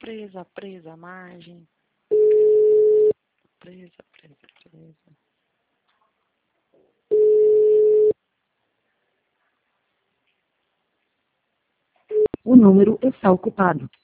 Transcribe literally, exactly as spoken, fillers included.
Presa, presa, margem. Presa, presa, presa. O número está ocupado.